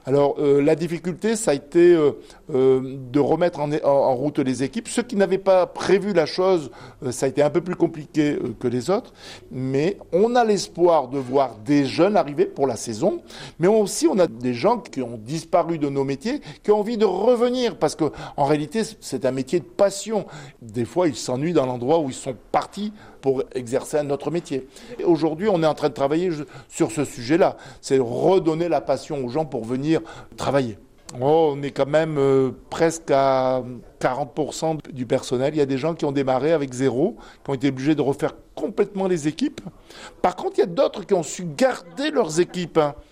Alors la difficulté, ça a été de remettre en route les équipes. Ceux qui n'avaient pas prévu la chose, ça a été un peu plus compliqué que les autres. Mais on a l'espoir de voir des jeunes arriver pour la saison. Mais aussi, on a des gens qui ont disparu de nos métiers, qui ont envie de revenir. Parce que en réalité, c'est un métier de passion. Des fois, ils s'ennuient dans l'endroit où ils sont partis pour exercer un autre métier. Et aujourd'hui, on est en train de travailler sur ce sujet-là. C'est redonner la passion aux gens pour venir travailler. Oh, on est quand même presque à 40% du personnel. Il y a des gens qui ont démarré avec zéro, qui ont été obligés de refaire complètement les équipes. Par contre, il y a d'autres qui ont su garder leurs équipes, hein.